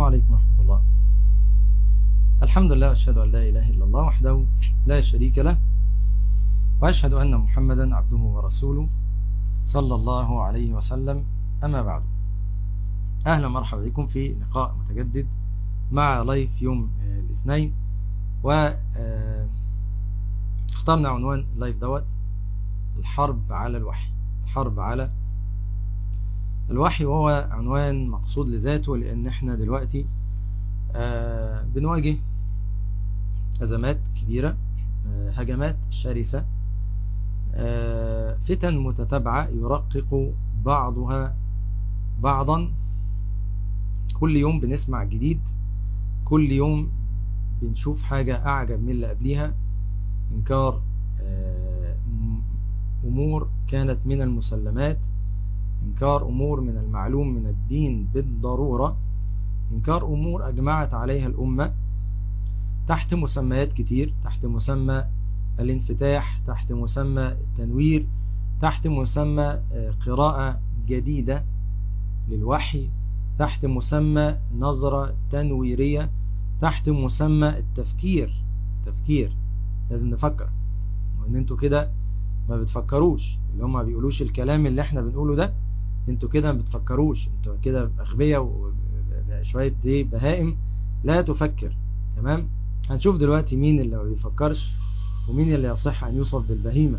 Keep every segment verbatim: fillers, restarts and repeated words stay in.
السلام عليكم ورحمة الله. الحمد لله، وأشهد أن لا إله إلا الله وحده لا شريك له، وأشهد أن محمدا عبده ورسوله صلى الله عليه وسلم. أما بعد، أهلا مرحبا بكم في لقاء متجدد مع لايف يوم الاثنين. واخترنا عنوان اللايف دوت الحرب على الوحي. الحرب على الوحي وهو عنوان مقصود لذاته، لأن احنا دلوقتي آه بنواجه أزمات كبيرة، آه هجمات شرسة، آه فتن متتابعة يرقق بعضها بعضا. كل يوم بنسمع جديد، كل يوم بنشوف حاجة أعجب من اللي قبليها. إنكار آه أمور كانت من المسلمات، إنكار أمور من المعلوم من الدين بالضرورة، إنكار أمور أجمعت عليها الأمة تحت مسميات كتير، تحت مسمى الانفتاح، تحت مسمى التنوير، تحت مسمى قراءة جديدة للوحي، تحت مسمى نظرة تنويرية، تحت مسمى التفكير. تفكير لازم نفكر، وإن انتوا كده ما بتفكروش، اللي هم ما بيقولوش الكلام اللي احنا بنقوله ده، انتوا كده ما بتفكروش، انتوا كده أغبياء وشوية دي بهائم لا تفكر. تمام؟ هنشوف دلوقتي مين اللي ما بيفكرش ومين اللي يصح أن يوصف بالبهيمة.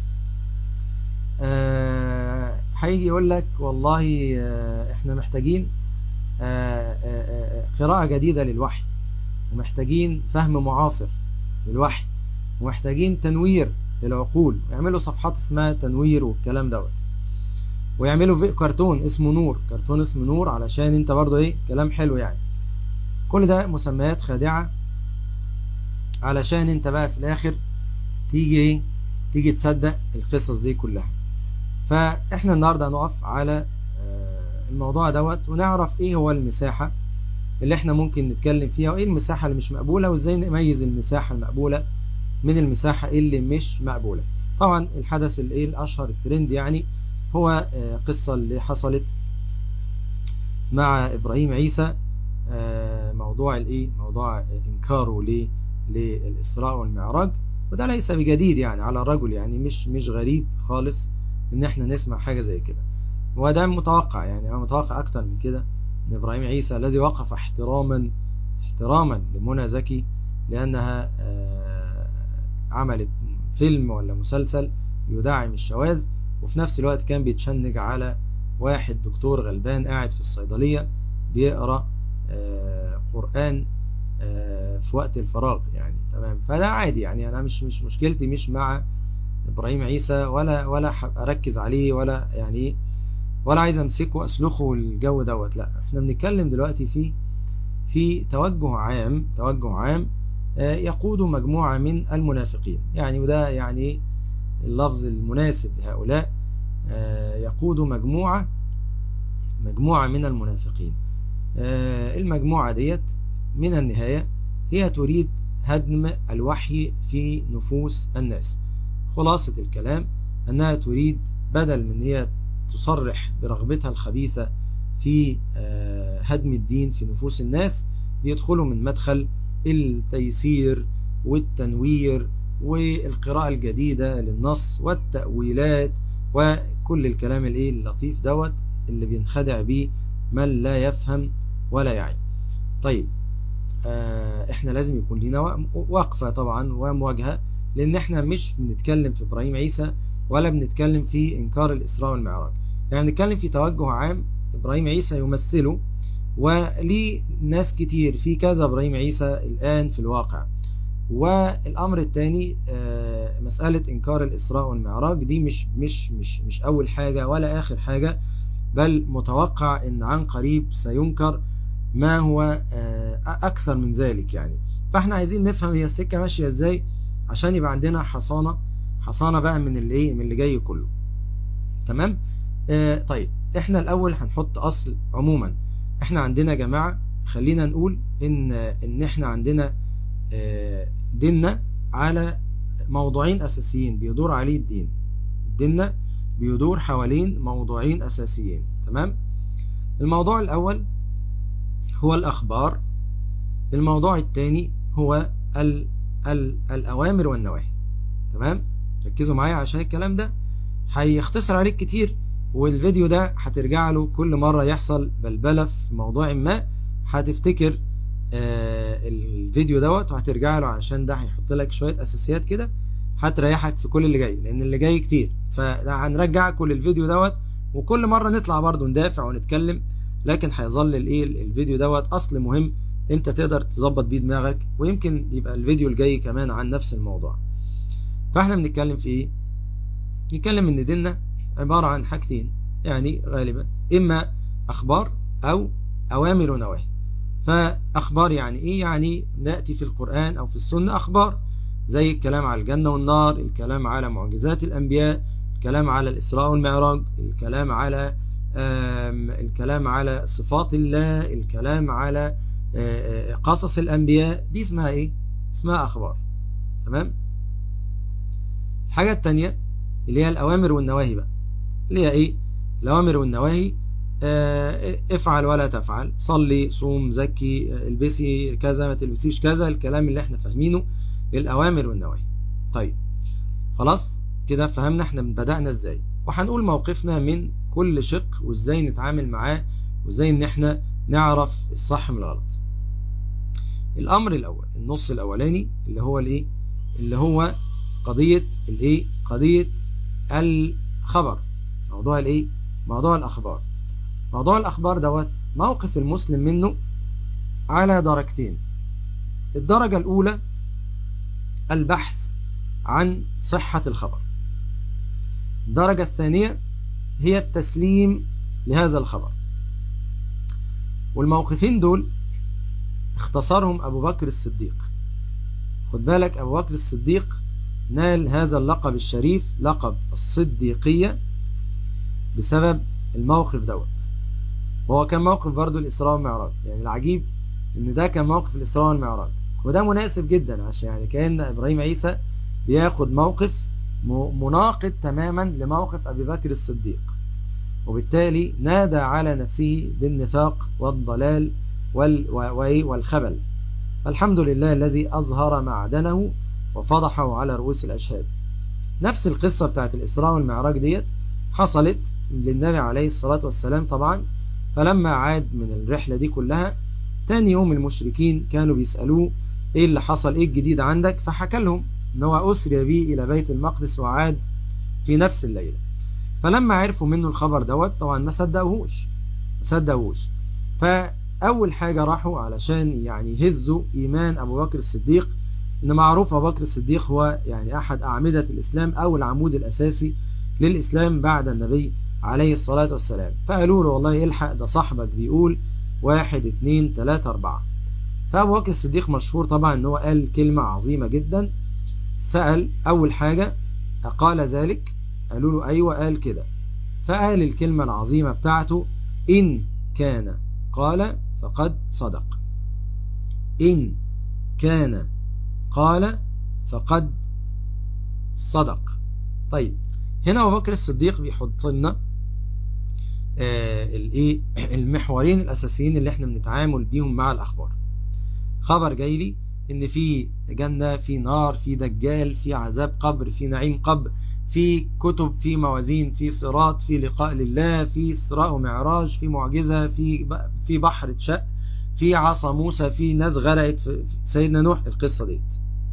أه هيجي يقول لك والله أه احنا محتاجين أه أه قراءة جديدة للوحي، ومحتاجين فهم معاصر للوحي، ومحتاجين تنوير للعقول، ويعملوا صفحات اسمها تنوير والكلام دوت، ويعملوا في كرتون اسمه نور، كرتون اسمه نور، علشان انت برضو ايه كلام حلو يعني. كل ده مسميات خادعة علشان انت بقى في الاخر تيجي ايه تيجي تصدق القصص دي كلها. فاحنا النهاردة هنقف على الموضوع دوت، ونعرف ايه هو المساحة اللي احنا ممكن نتكلم فيها، وايه المساحة اللي مش مقبولة، وازاي نميز المساحة المقبولة من المساحة اللي مش مقبولة. طبعا الحدث الايه الاشهر الترند يعني هو قصة اللي حصلت مع ابراهيم عيسى، موضوع الايه موضوع انكاره ليه للإسراء والمعراج. وده ليس بجديد يعني على الرجل، يعني مش مش غريب خالص ان احنا نسمع حاجة زي كده، وده متوقع. يعني انا متوقع اكتر من كده ان ابراهيم عيسى الذي وقف احتراما احتراما لمنى زكي لانها عملت فيلم ولا مسلسل يدعم الشواذ، وفي نفس الوقت كان بيتشنج على واحد دكتور غلبان قاعد في الصيدلية بيقرأ قرآن في وقت الفراغ يعني. تمام؟ فده عادي يعني. انا مش مش مشكلتي مش مع ابراهيم عيسى، ولا ولا اركز عليه، ولا يعني ولا عايز امسكه واسلخه الجو دوت. لا، احنا بنتكلم دلوقتي في في توجه عام توجه عام يقود مجموعة من المنافقين يعني، وده يعني اللفظ المناسب لهؤلاء. يقود مجموعة مجموعة من المنافقين. المجموعة ديت من النهاية هي تريد هدم الوحي في نفوس الناس. خلاصة الكلام أنها تريد بدل من هي تصرح برغبتها الخبيثة في هدم الدين في نفوس الناس، بيدخلوا من مدخل التيسير والتنوير والقراءة الجديدة للنص والتأويلات وكل الكلام الايه اللطيف دوت اللي بينخدع بيه من لا يفهم ولا يعي. طيب، احنا لازم يكون لنا وقفة طبعا ومواجهة، لان احنا مش بنتكلم في ابراهيم عيسى ولا بنتكلم في انكار الاسراء والمعراج، يعني بنتكلم في توجه عام ابراهيم عيسى يمثله، وليه ناس كتير في كذا ابراهيم عيسى الان في الواقع. والامر الثاني مسألة انكار الاسراء والمعراج دي مش مش مش مش اول حاجة ولا اخر حاجة، بل متوقع ان عن قريب سينكر ما هو اكثر من ذلك يعني. فاحنا عايزين نفهم هي السكة ماشية ازاي عشان يبقى عندنا حصانة حصانة بقى من اللي ايه من اللي جاي كله. تمام؟ آه طيب، احنا الاول هنحط اصل. عموما احنا عندنا يا جماعة، خلينا نقول ان ان احنا عندنا آه ديننا على موضوعين اساسيين بيدور عليه الدين. ديننا بيدور حوالين موضوعين اساسيين. تمام؟ الموضوع الاول هو الأخبار. الموضوع الثاني هو ال ال الأوامر والنواهي. تمام؟ ركزوا معايا عشان الكلام ده هيختصر عليك كتير، والفيديو ده هترجع له كل مرة يحصل بلبلة في موضوع ما هتفتكر آه الفيديو دوت وهترجع له، عشان ده هيحط لك شوية أساسيات كده هتريحك في كل اللي جاي، لأن اللي جاي كتير. فهنرجع كل الفيديو دوت، وكل مرة نطلع برضو ندافع ونتكلم، لكن هيظل الايه الفيديو دوت أصل مهم انت تقدر تظبط بيه دماغك، ويمكن يبقى الفيديو الجاي كمان عن نفس الموضوع. فاحنا بنتكلم في ايه؟ نتكلم ان ديننا عبارة عن حاجتين، يعني غالبا اما اخبار او اوامر ونواهي. فاخبار يعني ايه؟ يعني نأتي في القرآن او في السنة اخبار، زي الكلام على الجنة والنار، الكلام على معجزات الانبياء، الكلام على الاسراء والمعراج، الكلام على الكلام على صفات الله، الكلام على قصص الانبياء. دي اسمها ايه؟ اسمها اخبار. تمام؟ الحاجة التانية اللي هي الأوامر والنواهي بقى، اللي هي إيه؟ الأوامر والنواهي، اه افعل ولا تفعل، صلي، صوم، زكي، البسي كذا، ما تلبسيش كذا، الكلام اللي احنا فاهمينه، الأوامر والنواهي. طيب خلاص كده فهمنا احنا بدأنا ازاي، وهنقول موقفنا من كل شق وازاي نتعامل معاه، وازاي ان احنا نعرف الصح من الغلط. الأمر الأول، النص الأولاني اللي هو الإيه؟ اللي هو قضية الايه قضية الخبر، موضوع الايه موضوع الاخبار. موضوع الاخبار دوت موقف المسلم منه على درجتين. الدرجة الاولى البحث عن صحة الخبر. الدرجة الثانية هي التسليم لهذا الخبر. والموقفين دول اختصرهم ابو بكر الصديق. خد بالك، ابو بكر الصديق نال هذا اللقب الشريف، لقب الصديقية، بسبب الموقف دوت. وهو كان موقف برضو الإسراء والمعراج. يعني العجيب ان ده كان موقف الإسراء والمعراج، وده مناسب جدا، عشان يعني كأن إبراهيم عيسى بياخد موقف مناقض تماما لموقف أبي بكر الصديق، وبالتالي نادى على نفسه بالنفاق والضلال والخبل. الحمد لله الذي أظهر معدنه وفضحه على رؤوس الأشهاد. نفس القصة بتاعت الإسراء والمعراج ديت حصلت للنبي عليه الصلاة والسلام طبعا. فلما عاد من الرحلة دي كلها، تاني يوم المشركين كانوا بيسألوه ايه اللي حصل، ايه الجديد عندك؟ فحكى لهم ان هو أسري به إلى بيت المقدس وعاد في نفس الليلة. فلما عرفوا منه الخبر دوت طبعا ما صدقوهوش ما صدقوهوش فأول حاجة راحوا علشان يعني يهزوا إيمان أبو بكر الصديق، إن معروف أبو بكر الصديق هو يعني أحد أعمدة الإسلام أو العمود الأساسي للإسلام بعد النبي عليه الصلاة والسلام. فقالوا له والله الحق، ده صاحبك بيقول واحد اتنين تلاتة أربعة. فأبو بكر الصديق مشهور طبعا إن هو قال كلمة عظيمة جدا. سأل أول حاجة أقال ذلك؟ قالوا له أيوة قال كده. فقال الكلمة العظيمة بتاعته: إن كان قال فقد صدق. إن كان قال فقد صدق. طيب هنا أبو بكر الصديق بيحط لنا الايه المحورين الأساسيين اللي احنا بنتعامل بيهم مع الأخبار. خبر جاي لي ان في جنة، في نار، في دجال، في عذاب قبر، في نعيم قبر، في كتب، في موازين، في صراط، في لقاء لله، في إسراء ومعراج، في معجزة، في في بحر اتشق، في عصا موسى، في ناس غرقت في سيدنا نوح. القصة ديت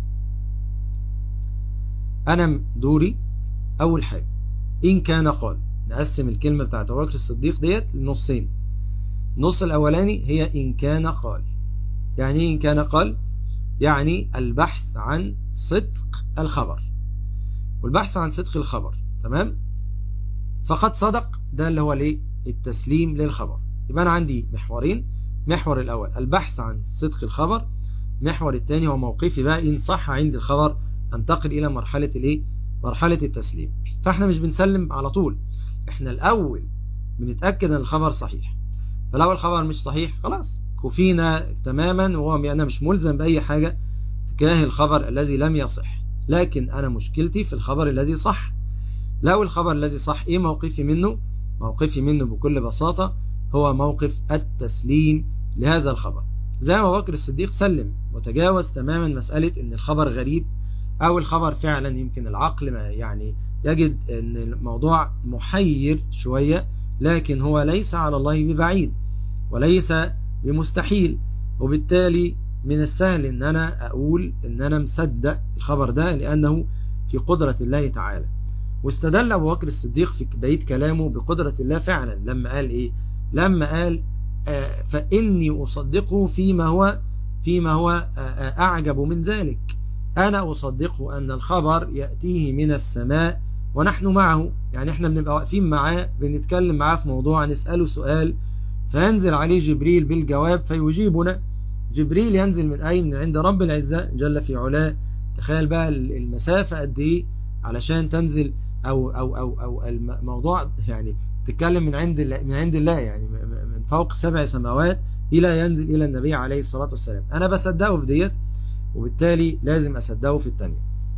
أنا دوري أول حاجة إن كان قال. نقسم الكلمة بتاعت أبو بكر الصديق ديت لنصين. النص الأولاني هي إن كان قال. يعني إن كان قال يعني البحث عن صدق الخبر، والبحث عن صدق الخبر. تمام؟ فقد صدق ده اللي هو ليه التسليم للخبر. يبقى أنا عندي محورين. محور الأول البحث عن صدق الخبر، محور الثاني هو موقفي بقى إن صح عندي الخبر انتقل إلى مرحلة الإيه؟ مرحلة التسليم. فإحنا مش بنسلم على طول، إحنا الأول بنتأكد أن الخبر صحيح. فلو الخبر مش صحيح خلاص كفينا تماما، وهو أنا مش ملزم بأي حاجة تجاه الخبر الذي لم يصح. لكن أنا مشكلتي في الخبر الذي صح. لو الخبر الذي صح إيه موقفي منه؟ موقفي منه بكل بساطة هو موقف التسليم لهذا الخبر. زي ما أبو بكر الصديق سلم وتجاوز تماما مسألة ان الخبر غريب او الخبر فعلا يمكن العقل ما يعني يجد ان الموضوع محير شوية، لكن هو ليس على الله ببعيد وليس بمستحيل، وبالتالي من السهل ان انا اقول ان انا مصدق الخبر ده لانه في قدرة الله تعالى. واستدل ابو بكر الصديق في بداية كلامه بقدرة الله فعلا لما قال ايه؟ لما قال آه فاني اصدقه فيما هو فيما هو آه اعجب من ذلك. انا اصدقه ان الخبر يأتيه من السماء ونحن معه، يعني احنا بنبقى واقفين معاه بنتكلم معاه في موضوع، نسأله سؤال فينزل عليه جبريل بالجواب فيجيبنا. جبريل ينزل من أين؟ من عند رب العزة جل في علاه. تخيل بقى المسافة قد ايه علشان تنزل أو, أو, أو, أو الموضوع يعني تتكلم من عند من عند الله، يعني من فوق سبع سماوات إلى ينزل إلى النبي عليه الصلاة والسلام. أنا بصدقه في ديت، وبالتالي لازم أصدقه في التانية،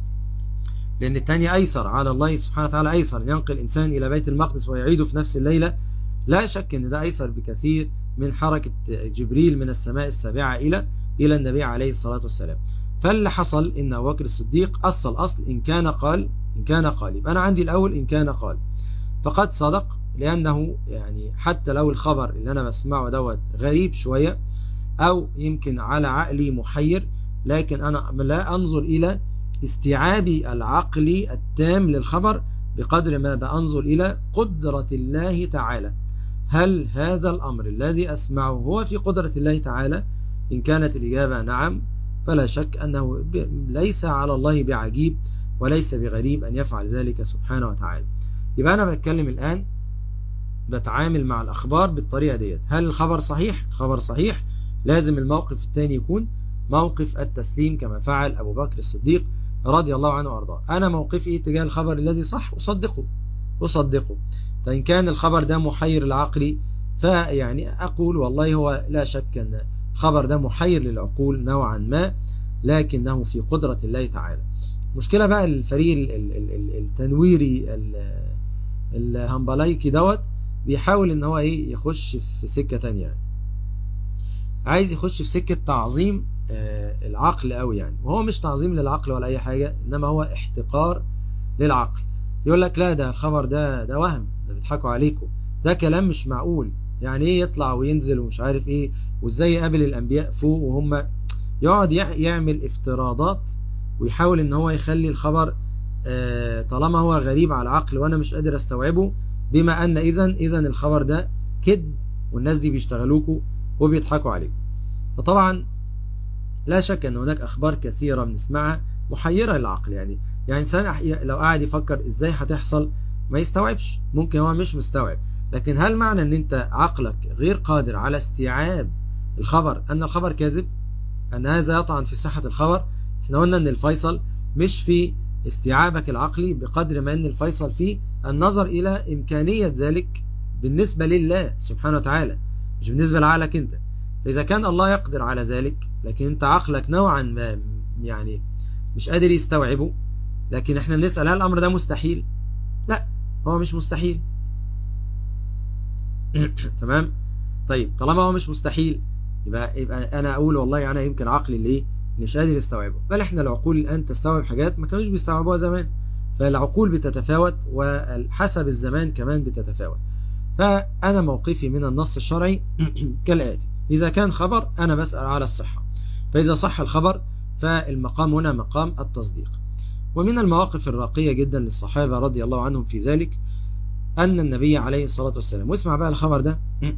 لأن التانية أيسر على الله سبحانه وتعالى، أيسر أن ينقل إنسان إلى بيت المقدس ويعيده في نفس الليلة. لا شك أن ده أيسر بكثير من حركة جبريل من السماء السابعة إلى إلى النبي عليه الصلاة والسلام. فاللي حصل إن أبو بكر الصديق أصل أصل إن كان قال إن كان قال يبقى أنا عندي الأول إن كان قال فقد صدق، لأنه يعني حتى لو الخبر اللي أنا بسمعه دوت غريب شوية أو يمكن على عقلي محير، لكن أنا لا أنظر إلى استيعابي العقلي التام للخبر بقدر ما بأنظر إلى قدرة الله تعالى. هل هذا الأمر الذي أسمعه هو في قدرة الله تعالى؟ إن كانت الإجابة نعم، فلا شك أنه ليس على الله بعجيب وليس بغريب أن يفعل ذلك سبحانه وتعالى. يبقى أنا بتكلم الآن بتعامل مع الأخبار بالطريقة ديت. هل الخبر صحيح؟ الخبر صحيح، لازم الموقف الثاني يكون موقف التسليم كما فعل أبو بكر الصديق رضي الله عنه وارضاه. أنا موقفي تجاه الخبر الذي صح أصدقه أصدقه فإن كان الخبر ده محير العقل فيعني أقول والله هو لا شك أن الخبر ده محير للعقول نوعا ما، لكنه في قدرة الله تعالى. مشكلة بقى الفريق التنويري الهمبلايكي دوت بيحاول ان هو ايه يخش في سكة تانية، عايز يخش في سكة تعظيم آه العقل قوي يعني، وهو مش تعظيم للعقل ولا اي حاجة، انما هو احتقار للعقل. يقول لك لا ده الخبر ده ده وهم، ده بيضحكوا عليكم، ده كلام مش معقول، يعني ايه يطلع وينزل ومش عارف ايه، وازاي يقابل الانبياء فوق وهم، يقعد يعمل افتراضات ويحاول ان هو يخلي الخبر آه طالما هو غريب على العقل وانا مش قادر استوعبه، بما ان اذا اذا الخبر ده كذب والناس دي بيشتغلوكوا وبيضحكوا عليكم. فطبعا لا شك ان هناك اخبار كثيرة بنسمعها محيرة للعقل، يعني يعني انسان لو قاعد يفكر ازاي هتحصل ما يستوعبش، ممكن هو مش مستوعب، لكن هل معنى ان انت عقلك غير قادر على استيعاب الخبر ان الخبر كاذب، ان هذا يطعن في صحة الخبر؟ احنا قلنا ان الفيصل مش في استيعابك العقلي بقدر ما ان الفيصل فيه النظر الى امكانية ذلك بالنسبة لله سبحانه وتعالى، مش بالنسبة لعقلك انت. فاذا كان الله يقدر على ذلك لكن انت عقلك نوعا ما يعني مش قادر يستوعبه، لكن احنا بنسأل هل الامر ده مستحيل؟ لا، هو مش مستحيل. تمام. طيب طالما هو مش مستحيل يبقى يبقى انا اقول والله انا يمكن عقلي اللي ايه مش قادر يستوعبه، بل احنا العقول الان تستوعب حاجات ما كانوش بيستوعبوها زمان، فالعقول بتتفاوت وحسب الزمان كمان بتتفاوت. فانا موقفي من النص الشرعي كالآتي: اذا كان خبر انا بسأل على الصحة، فاذا صح الخبر فالمقام هنا مقام التصديق. ومن المواقف الراقية جدا للصحابة رضي الله عنهم في ذلك أن النبي عليه الصلاة والسلام، واسمع بقى الخبر ده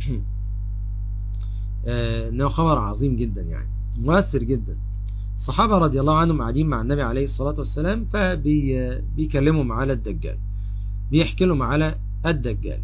انه خبر عظيم جدا يعني مؤثر جدا. الصحابة رضي الله عنهم قاعدين مع النبي عليه الصلاة والسلام فبيكلمهم على الدجال، بيحكي لهم على الدجال،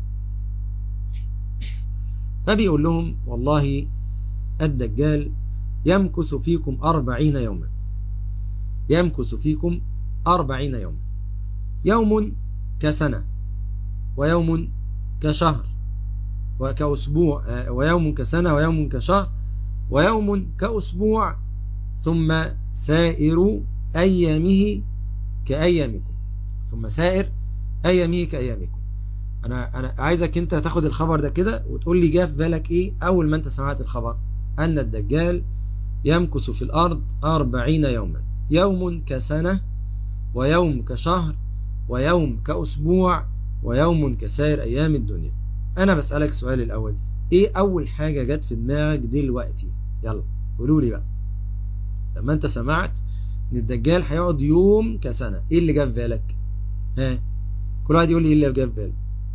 فبيقول لهم والله الدجال يمكث فيكم أربعين يوما، يمكث فيكم أربعين يوما، يوم كسنة ويوم كشهر وكأسبوع، ويوم كسنة ويوم كشهر ويوم كأسبوع، ثم سائر أيامه كأيامكم، ثم سائر أيامه كأيامكم. انا انا عايزك انت تاخد الخبر ده كده وتقول لي جه في بالك ايه اول ما انت سمعت الخبر. ان الدجال يمكث في الارض أربعين يوما، يوم كسنة، ويوم كشهر، ويوم كأسبوع، ويوم كسائر ايام الدنيا. انا بسألك سؤال الاول، ايه اول حاجة جت في دماغك دلوقتي؟ يلا قولوا لي بقى، لما انت سمعت ان الدجال هيقعد يوم كسنة، ايه اللي جه في بالك؟ ها، كل واحد يقول لي ايه اللي جه في باله.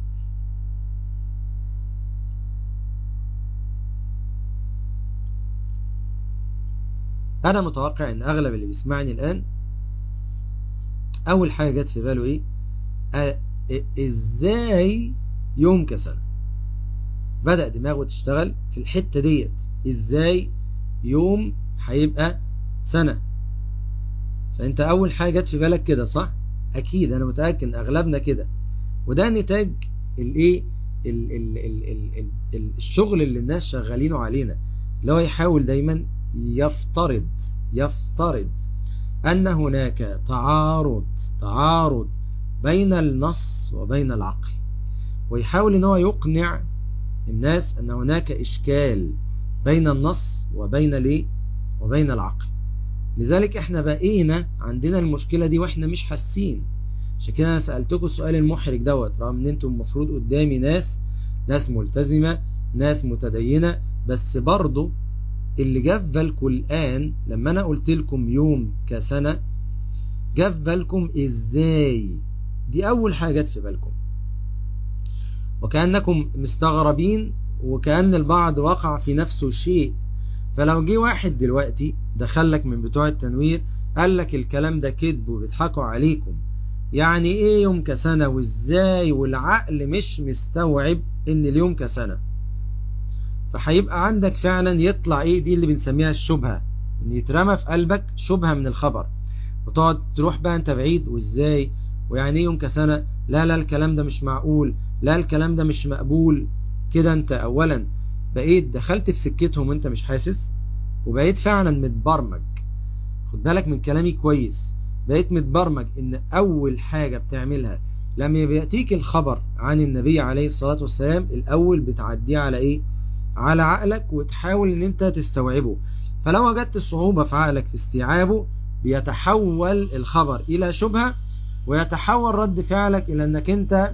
انا متوقع ان اغلب اللي بيسمعني الان اول حاجة جت في باله ايه؟ آه ازاي يوم كسنة؟ بدأ دماغه تشتغل في الحتة ديت، ازاي يوم هيبقى سنة. فانت اول حاجة جت في بالك كده صح؟ اكيد انا متأكد ان اغلبنا كده، وده نتاج الايه ال ال ال ال ال ال الشغل اللي الناس شغالينه علينا، اللي هو يحاول دايما يفترض يفترض ان هناك تعارض تعارض بين النص وبين العقل، ويحاول ان هو يقنع الناس ان هناك اشكال بين النص وبين الايه وبين العقل. لذلك احنا بقينا عندنا المشكلة دي واحنا مش حاسين. عشان كده انا سألتكم السؤال المحرج دوت، رغم ان انتم المفروض قدامي ناس ناس ملتزمة، ناس متدينة، بس برضو اللي جه في بالكم الان لما انا قلت لكم يوم كسنة، جه في بالكم ازاي؟ دي اول حاجة جت في بالكم، وكأنكم مستغربين، وكأن البعض وقع في نفسه شيء. فلو جه واحد دلوقتي دخلك من بتوع التنوير قال لك الكلام ده كذب وبيضحكوا عليكم، يعني ايه يوم كسنة وازاي، والعقل مش مستوعب ان اليوم كسنة، فهيبقى عندك فعلا يطلع ايه دي اللي بنسميها الشبهة، ان يترمى في قلبك شبهة من الخبر، وتقعد تروح بقى انت بعيد، وازاي ويعني ايه يوم كسنة، لا لا الكلام ده مش معقول، لا الكلام ده مش مقبول. كده انت اولا بقيت دخلت في سكتهم وانت مش حاسس، وبقيت فعلا متبرمج. خد بالك من كلامي كويس، بقيت متبرمج ان اول حاجة بتعملها لما بيأتيك الخبر عن النبي عليه الصلاة والسلام الاول بتعديه على ايه؟ على عقلك، وتحاول ان انت تستوعبه. فلو وجدت الصعوبة في عقلك في استيعابه، بيتحول الخبر الى شبهة، ويتحول رد فعلك الى انك انت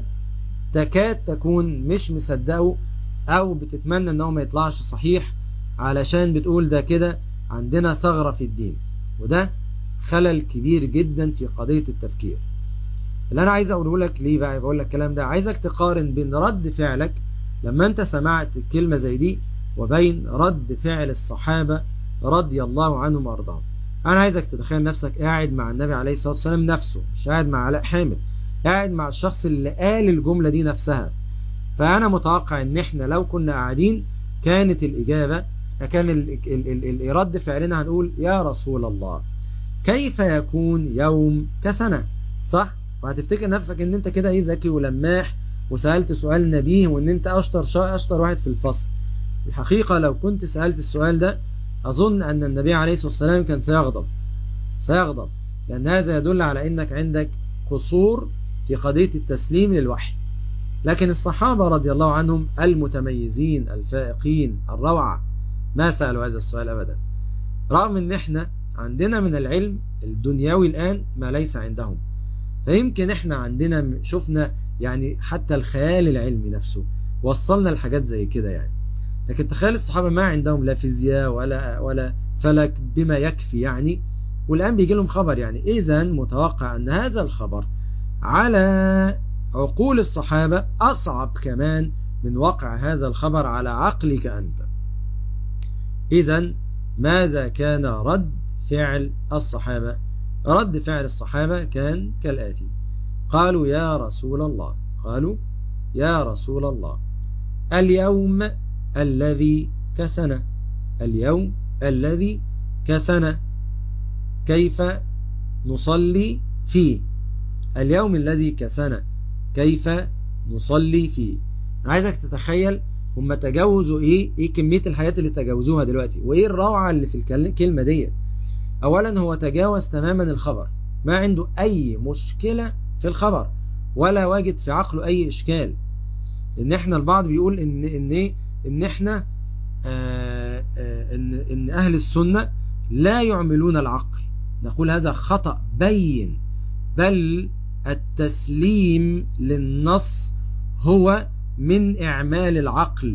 تكاد تكون مش مصدقه، او بتتمنى انه ما يطلعش صحيح، علشان بتقول ده كده عندنا ثغرة في الدين. وده خلل كبير جدا في قضية التفكير. اللي انا عايز اقوله لك ليه بقى بقول لك الكلام ده، عايزك تقارن بين رد فعلك لما انت سمعت كلمة زي دي وبين رد فعل الصحابة رضي الله عنهم وارضاهم. انا عايزك تتخيل نفسك قاعد مع النبي عليه الصلاة والسلام نفسه، مش قاعد مع علاء حامد، قاعد مع الشخص اللي قال الجملة دي نفسها. فانا متوقع ان احنا لو كنا قاعدين كانت الاجابة كان ال ال ال ال رد فعلنا هنقول يا رسول الله كيف يكون يوم كسنة، صح؟ وهتفتكر نفسك ان انت كده ايه ذكي ولماح، وسألت سؤال نبيه، وان انت اشطر شا اشطر واحد في الفصل. الحقيقة لو كنت سألت السؤال ده اظن ان النبي عليه الصلاة والسلام كان سيغضب سيغضب لان هذا يدل على انك عندك قصور في قضية التسليم للوحي. لكن الصحابة رضي الله عنهم المتميزين الفائقين الروعة ما سألوا هذا السؤال أبدا، رغم ان احنا عندنا من العلم الدنيوي الآن ما ليس عندهم. فيمكن احنا عندنا شفنا يعني حتى الخيال العلمي نفسه وصلنا الحاجات زي كده يعني. لكن تخيل الصحابة ما عندهم لا فيزياء ولا ولا فلك بما يكفي يعني، والآن بيجي لهم خبر يعني. إذا متوقع أن هذا الخبر على عقول الصحابة أصعب كمان من وقع هذا الخبر على عقلك أنت. إذا ماذا كان رد فعل الصحابة؟ رد فعل الصحابة كان كالآتي: قالوا يا رسول الله قالوا يا رسول الله اليوم الذي كسنة اليوم الذي كسنة كيف نصلي فيه اليوم الذي كسنة كيف نصلي فيه. عايزك تتخيل هم تجاوزوا ايه ايه كمية الحاجات اللي تجاوزوها دلوقتي، وايه الروعة اللي في الكلمة دي. اولا هو تجاوز تماما الخبر، ما عنده اي مشكلة في الخبر ولا واجد في عقله اي اشكال. ان احنا البعض بيقول ان ان ايه ان احنا آه آه ان ان اهل السنة لا يعملون العقل. نقول هذا خطأ بين، بل التسليم للنص هو من اعمال العقل،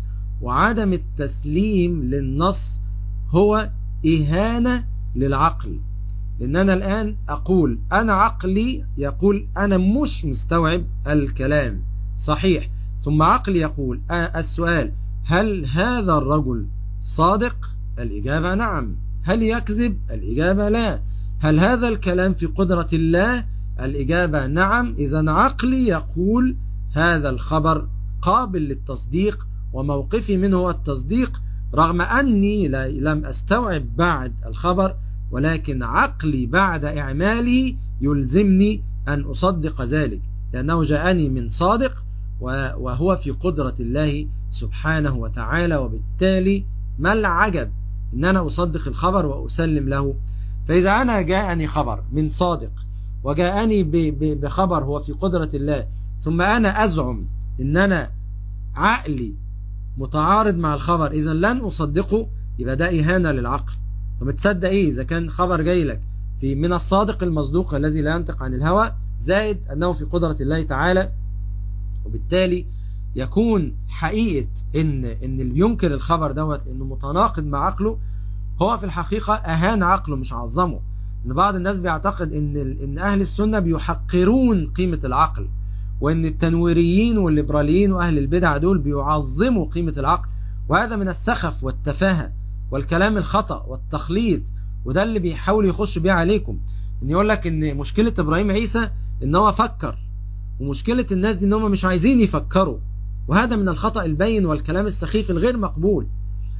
وعدم التسليم للنص هو إهانة للعقل. لأن أنا الآن أقول أنا عقلي يقول أنا مش مستوعب الكلام صحيح، ثم عقلي يقول السؤال هل هذا الرجل صادق؟ الإجابة نعم. هل يكذب؟ الإجابة لا. هل هذا الكلام في قدرة الله؟ الإجابة نعم. إذن عقلي يقول هذا الخبر قابل للتصديق، وموقفي منه هو التصديق، رغم أني لم أستوعب بعد الخبر، ولكن عقلي بعد إعماله يلزمني أن أصدق ذلك، لأنه جاءني من صادق وهو في قدرة الله سبحانه وتعالى. وبالتالي ما العجب أن أنا أصدق الخبر وأسلم له. فإذا أنا جاءني خبر من صادق وجاءني بخبر هو في قدرة الله، ثم أنا أزعم أن أنا عقلي متعارض مع الخبر، إذا لن أصدقه، يبقى ده إهانة للعقل. طب تصدق إيه إذا كان خبر جاي لك في من الصادق المصدوق الذي لا ينطق عن الهوى، زائد أنه في قدرة الله تعالى، وبالتالي يكون حقيقة إن إن اللي ينكر الخبر دوت إنه متناقض مع عقله، هو في الحقيقة أهان عقله مش عظمه. إن بعض الناس بيعتقد إن إن أهل السنة بيحقرون قيمة العقل، وإن التنويريين والليبراليين وأهل البدع دول بيعظموا قيمة العقل، وهذا من السخف والتفاهة والكلام الخطأ والتخليط. وده اللي بيحاول يخش بيه عليكم، إن يقول لك إن مشكلة إبراهيم عيسى إن هو فكر، ومشكلة الناس دي إن هم مش عايزين يفكروا، وهذا من الخطأ البين والكلام السخيف الغير مقبول.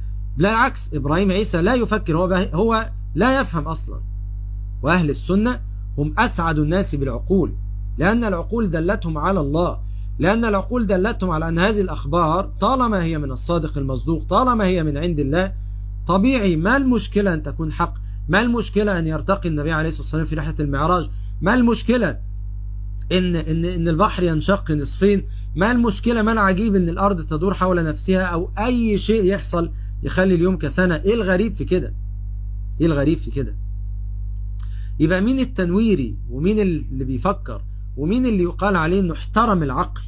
بالعكس إبراهيم عيسى لا يفكر، هو, هو لا يفهم أصلا. وأهل السنة هم أسعد الناس بالعقول، لأن العقول دلتهم على الله، لأن العقول دلتهم على أن هذه الأخبار طالما هي من الصادق المصدوق، طالما هي من عند الله، طبيعي ما المشكلة أن تكون حق، ما المشكلة أن يرتقي النبي عليه الصلاة والسلام في رحلة المعراج، ما المشكلة إن, إن, إن البحر ينشق نصفين، ما المشكلة، ما العجيب أن الأرض تدور حول نفسها، أو أي شيء يحصل يخلي اليوم كسنة. إيه الغريب في كده؟ إيه الغريب في كده؟ يبقى مين التنويري ومين اللي بيفكر ومين اللي يقال عليه انه احترم العقل؟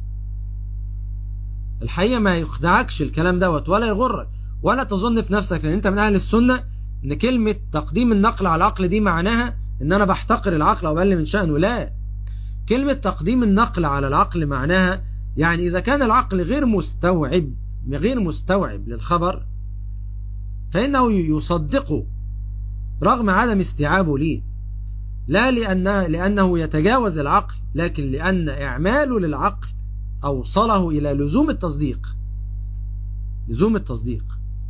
الحقيقة ما يخدعكش الكلام دوت ولا يغرك، ولا تظن في نفسك ان انت من اهل السنة ان كلمة تقديم النقل على العقل دي معناها ان انا بحتقر العقل او بقلل من شأنه. لا، كلمة تقديم النقل على العقل معناها يعني اذا كان العقل غير مستوعب غير مستوعب للخبر فانه يصدقه رغم عدم استيعابه ليه، لا لأنه, لأنه يتجاوز العقل، لكن لأن إعماله للعقل أوصله إلى لزوم التصديق. لزوم التصديق.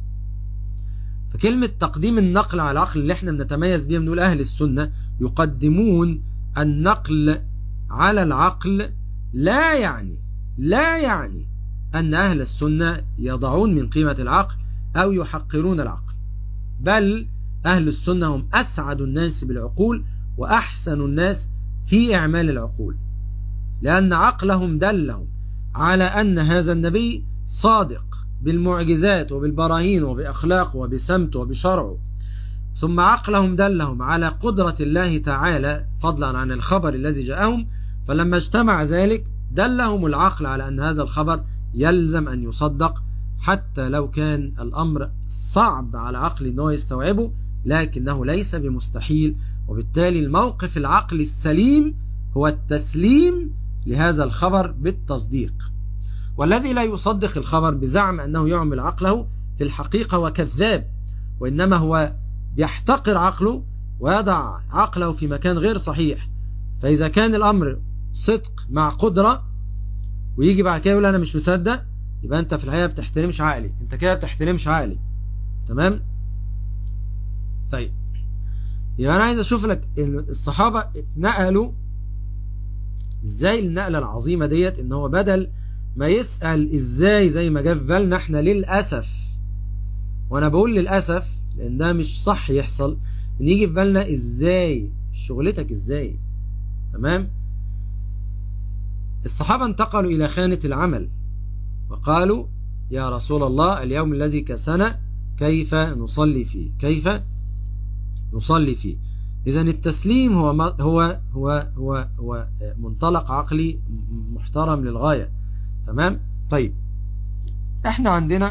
فكلمة تقديم النقل على العقل اللي احنا بنتميز بيها بنقول أهل السنة يقدمون النقل على العقل، لا يعني لا يعني أن أهل السنة يضعون من قيمة العقل أو يحقرون العقل، بل أهل السنة هم أسعد الناس بالعقول وأحسن الناس في إعمال العقول، لأن عقلهم دلهم على أن هذا النبي صادق بالمعجزات وبالبراهين وبأخلاقه وبسمته وبشرعه، ثم عقلهم دلهم على قدرة الله تعالى فضلا عن الخبر الذي جاءهم، فلما اجتمع ذلك دلهم العقل على أن هذا الخبر يلزم أن يصدق، حتى لو كان الأمر صعب على عقل أنه يستوعبه، لكنه ليس بمستحيل. وبالتالي الموقف العقلي السليم هو التسليم لهذا الخبر بالتصديق. والذي لا يصدق الخبر بزعم أنه يعمل عقله في الحقيقة وكذاب، وإنما هو يحتقر عقله ويضع عقله في مكان غير صحيح. فإذا كان الأمر صدق مع قدرة ويجي بعد كده يقول أنا مش مصدق، يبقى أنت في الحقيقة بتحترمش عقلي، أنت كده بتحترمش عقلي. تمام؟ طيب، يبقى أنا عايز أشوف لك الصحابة اتنقلوا إزاي النقلة العظيمة ديت، إن هو بدل ما يسأل إزاي زي ما جاء في بالنا إحنا للأسف، وأنا بقول للأسف لأن ده مش صح يحصل، إن يجي في بالنا إزاي شغلتك إزاي. تمام؟ الصحابة انتقلوا إلى خانة العمل وقالوا يا رسول الله اليوم الذي كسنا كيف نصلي فيه كيف نصلي فيه. إذن التسليم هو هو هو هو هو منطلق عقلي محترم للغاية. تمام. طيب احنا عندنا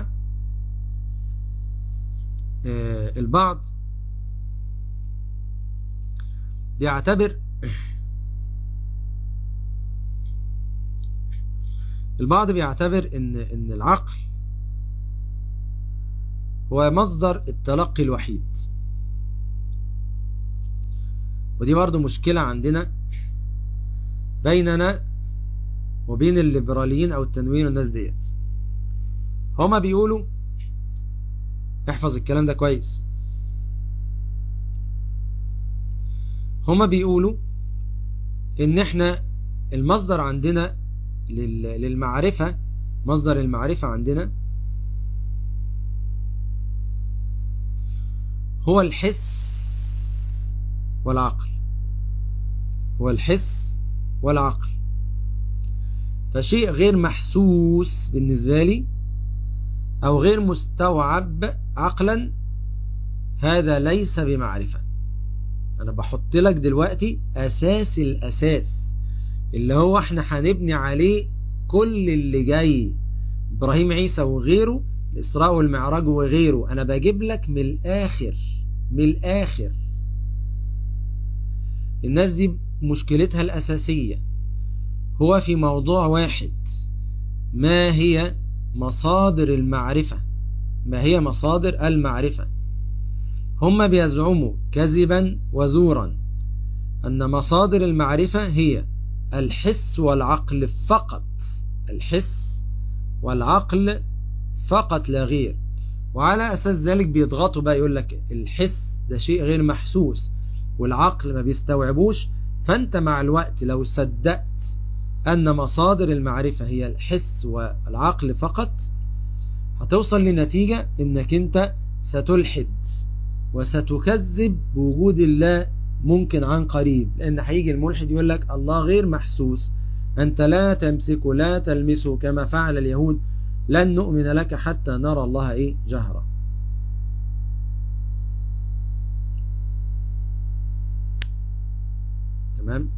البعض بيعتبر البعض بيعتبر ان ان العقل هو مصدر التلقي الوحيد، ودي برضو مشكلة عندنا بيننا وبين الليبراليين او التنوير والناس ديت. هما بيقولوا احفظ الكلام ده كويس، هما بيقولوا ان احنا المصدر عندنا للمعرفة، مصدر المعرفة عندنا هو الحس والعقل، هو الحس والعقل. فشيء غير محسوس بالنسبة لي أو غير مستوعب عقلا هذا ليس بمعرفة. أنا بحط لك دلوقتي أساس الأساس اللي هو احنا هنبني عليه كل اللي جاي، إبراهيم عيسى وغيره، الإسراء والمعراج وغيره. أنا بجيب لك من الآخر من الآخر. الناس دي مشكلتها الأساسية هو في موضوع واحد: ما هي مصادر المعرفة؟ ما هي مصادر المعرفة؟ هم بيزعموا كذبا وزورا أن مصادر المعرفة هي الحس والعقل فقط، الحس والعقل فقط لا غير. وعلى أساس ذلك بيضغطوا بقى، يقول لك الحس ده شيء غير محسوس والعقل ما بيستوعبوش. فأنت مع الوقت لو صدقت أن مصادر المعرفة هي الحس والعقل فقط هتوصل لنتيجة أنك أنت ستلحد وستكذب بوجود الله ممكن عن قريب، لأن هيجي الملحد يقول لك الله غير محسوس، أنت لا تمسكه لا تلمسه كما فعل اليهود، لن نؤمن لك حتى نرى الله إيه جهرا. تمام.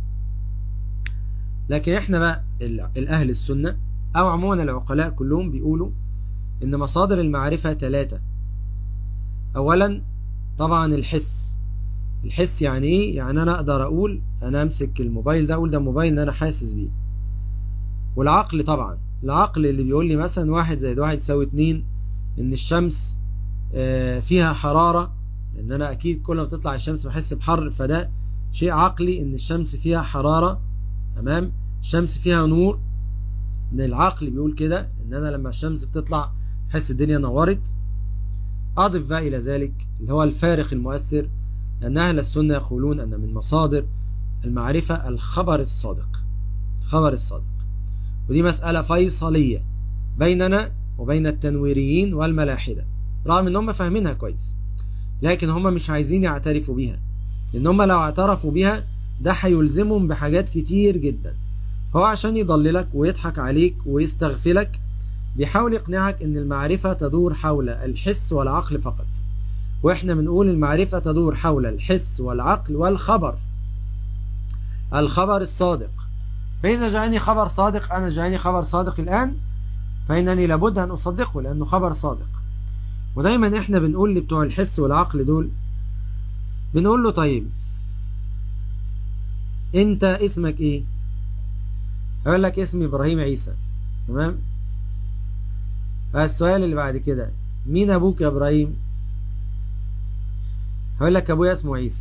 لكن احنا بقى الأهل السنة أو عموما العقلاء كلهم بيقولوا إن مصادر المعرفة ثلاثة. أولا طبعا الحس. الحس يعني إيه؟ يعني أنا أقدر أقول أنا أمسك الموبايل ده أقول ده موبايل إن أنا حاسس بيه. والعقل طبعا، العقل اللي بيقول لي مثلا واحد زائد واحد يساوي اتنين، إن الشمس فيها حرارة، لأن أنا أكيد كل ما بتطلع الشمس بحس بحر، فده شيء عقلي إن الشمس فيها حرارة. تمام. الشمس فيها نور، إن العقل بيقول كده، إن أنا لما الشمس بتطلع حس الدنيا نورت. أضف بقى إلى ذلك اللي هو الفارق المؤثر، لأن أهل السنة يقولون أن من مصادر المعرفة الخبر الصادق، الخبر الصادق. ودي مسألة فيصلية بيننا وبين التنويريين والملاحدة، رغم أنهم فاهمينها كويس لكن هم مش عايزين يعترفوا بيها، لأن هم لو اعترفوا بيها ده هيلزمهم بحاجات كتير جدا. هو عشان يضللك ويضحك عليك ويستغفلك بيحاول يقنعك ان المعرفة تدور حول الحس والعقل فقط، واحنا بنقول المعرفة تدور حول الحس والعقل والخبر، الخبر الصادق. فإذا جاءني خبر صادق، أنا جاءني خبر صادق الآن، فإنني لابد أن أصدقه لأنه خبر صادق. ودايما احنا بنقول لبتوع الحس والعقل دول، بنقول له طيب انت اسمك ايه؟ هقول لك اسمي إبراهيم عيسى. تمام. السؤال اللي بعد كده، مين أبوك يا إبراهيم؟ هقول لك أبويا اسمه عيسى.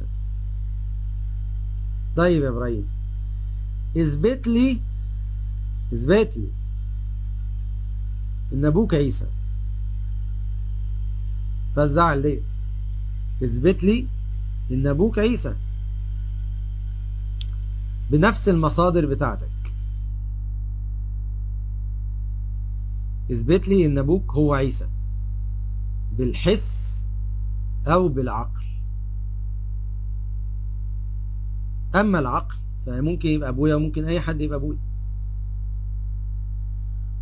طيب يا إبراهيم اثبت لي اثبت لي إن أبوك عيسى. فالزعل ليه؟ اثبت لي إن أبوك عيسى بنفس المصادر بتاعتك. اثبت لي إن أبوك هو عيسى بالحس أو بالعقل. أما العقل فممكن يبقى أبويا وممكن أي حد يبقى أبويا.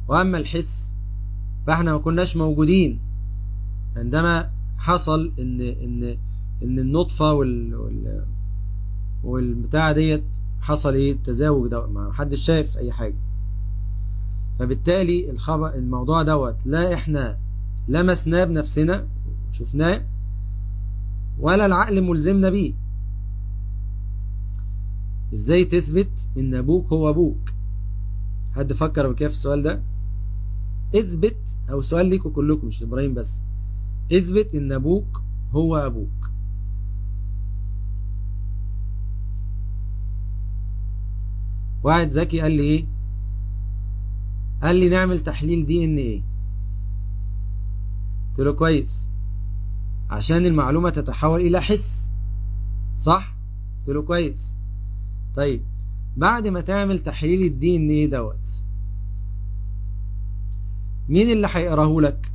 وأما الحس فاحنا ما كناش موجودين عندما حصل ان ان ان النطفة وال وال والبتاع ديت حصل ايه التزاوج ده، ما حدش شايف اي حاجة. فبالتالي الخبر الموضوع دوت لا احنا لمسناه بنفسنا شفناه ولا العقل ملزمنا بيه. ازاي تثبت ان ابوك هو ابوك؟ حد فكر بكيف في السؤال ده؟ اثبت، او سؤال ليكم كلكم مش ابراهيم بس، اثبت ان ابوك هو ابوك. واحد ذكي قال لي ايه؟ قال لي نعمل تحليل دي ان ايه. قلت له كويس، عشان المعلومة تتحول الى حس، صح؟ قلت له كويس. طيب بعد ما تعمل تحليل الدي ان ايه دوت، مين اللي هيقراه لك؟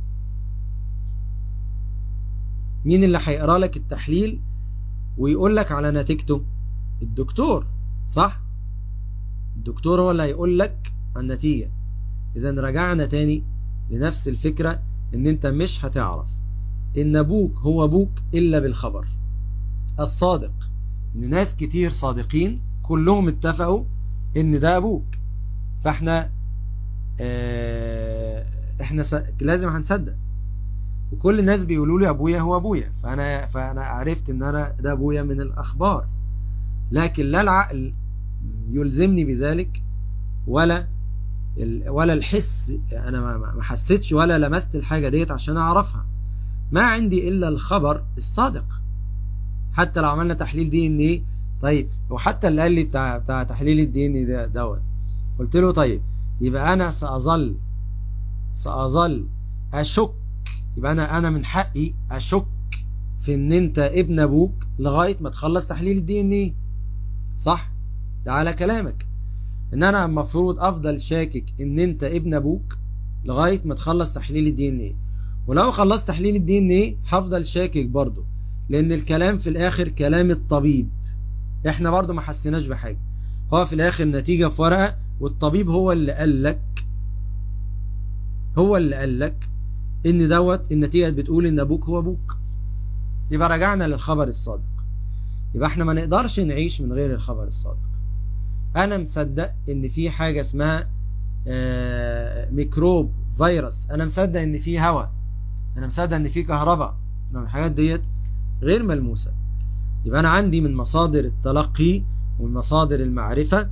مين اللي هيقرا لك التحليل ويقول لك على نتيجته؟ الدكتور، صح؟ الدكتور هو اللي هيقول لك عن النتيجة. اذا رجعنا تاني لنفس الفكرة، ان انت مش هتعرف ان ابوك هو ابوك الا بالخبر الصادق. ان ناس كتير صادقين كلهم اتفقوا ان ده ابوك، فاحنا اه احنا س... لازم هنصدق. وكل الناس بيقولوا لي ابويا هو ابويا، فانا فانا عرفت ان انا ده ابويا من الاخبار. لكن لا العقل يلزمني بذلك ولا ولا الحس، انا ما حسيتش ولا لمست الحاجة ديت عشان اعرفها. ما عندي الا الخبر الصادق. حتى لو عملنا تحليل دي ان ايه، طيب وحتى اللي قال لي بتاع, بتاع تحليل الدي ان ده دوت، قلت له طيب يبقى انا سأظل سأظل اشك، يبقى انا انا من حقي اشك في ان انت ابن ابوك لغاية ما تخلص تحليل الدي ان ايه، صح؟ ده على كلامك ان انا المفروض افضل شاكك ان انت ابن ابوك لغاية ما تخلص تحليل الدي ان ايه. ولو خلصت تحليل الدي ان ايه هفضل شاكك برضو، لان الكلام في الاخر كلام الطبيب، احنا برضو ما حسيناش بحاجة. هو في الاخر نتيجة في ورقة، والطبيب هو اللي قال لك هو اللي قال لك ان دوت النتيجة بتقول ان ابوك هو ابوك. يبقى رجعنا للخبر الصادق. يبقى احنا ما نقدرش نعيش من غير الخبر الصادق. انا مصدق ان في حاجة اسمها آه ميكروب فيروس، انا مصدق ان في هواء، انا مصدق ان في كهرباء، من الحاجات ديت غير ملموسة. يبقى انا عندي من مصادر التلقي ومن مصادر المعرفة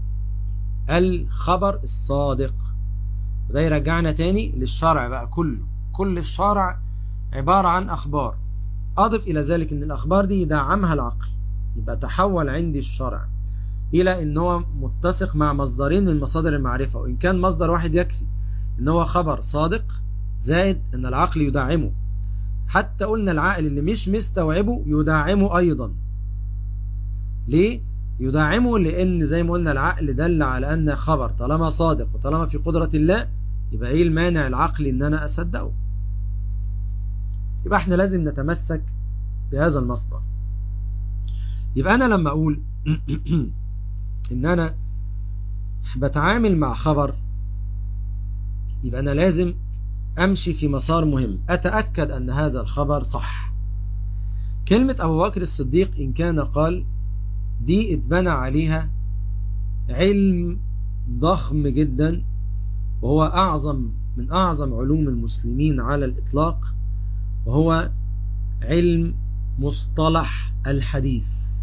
الخبر الصادق. وده يرجعنا تاني للشرع بقى كله. كل الشرع عبارة عن اخبار. اضف الى ذلك ان الاخبار دي يدعمها العقل، يبقى تحول عندي الشرع الى ان هو متسق مع مصدرين من مصادر المعرفة، وان كان مصدر واحد يكفي ان هو خبر صادق زائد ان العقل يدعمه. حتى قلنا العقل اللي مش مستوعبه يدعمه ايضا. ليه يدعمه؟ لان زي ما قلنا العقل دل على ان خبر طالما صادق وطالما في قدرة الله، يبقى ايه المانع العقلي ان انا اصدقه؟ يبقى احنا لازم نتمسك بهذا المصدر. يبقى انا لما اقول ان انا بتعامل مع خبر، يبقى انا لازم امشي في مسار مهم، اتأكد ان هذا الخبر صح. كلمة ابو بكر الصديق ان كان قال دي اتبنى عليها علم ضخم جدا، وهو اعظم من اعظم علوم المسلمين على الاطلاق، وهو علم مصطلح الحديث.